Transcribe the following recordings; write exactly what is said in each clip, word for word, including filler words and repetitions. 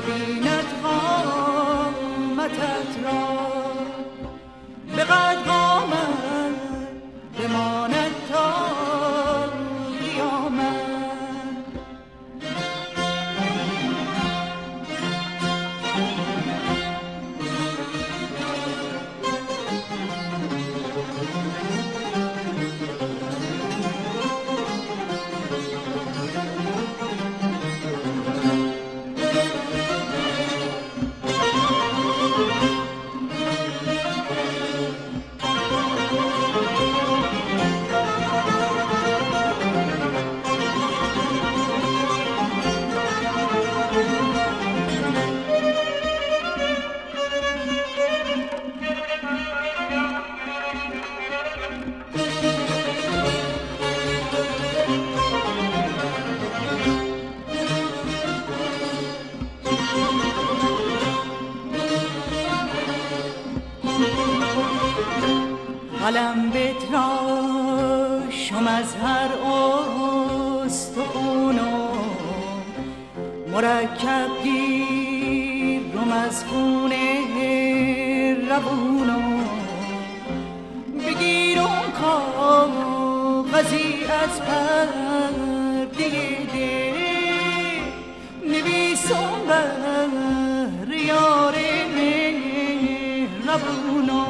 ببیند قامتت را، به قد قامت بماند تا قیامت. قلم بتراشم از هر استخون و مرکب گیرم از خون روون و بگیرم کاغذی از پرده دل، نویسم بر یار مهربون و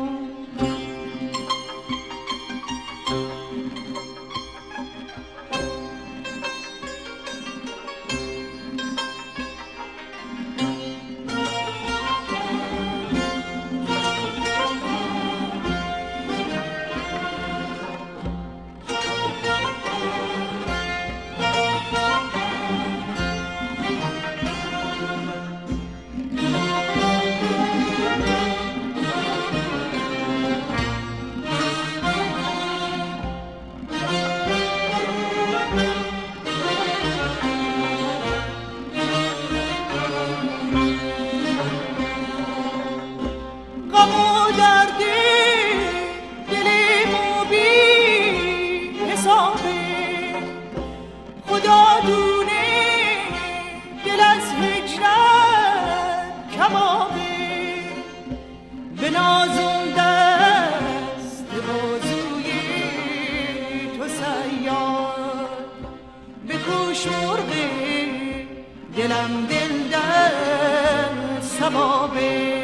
دلم دل در ثوابه.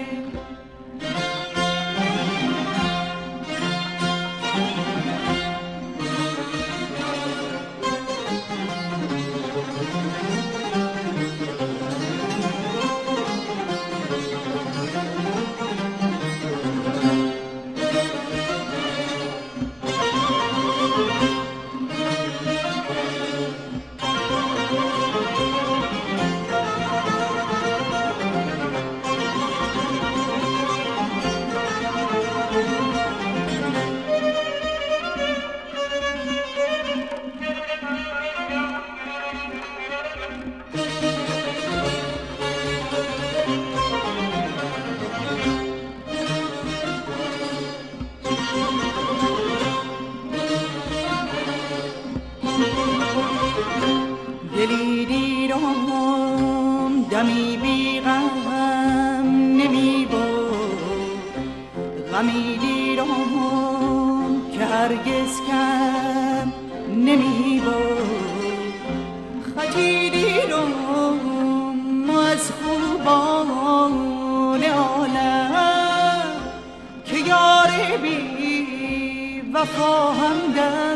دلی دیرم دمی بی غم نمی بود، غمی دیرم که هرگز کم نمی بود، خطی دیرم از خوبان عالم که یار بی وفا همدم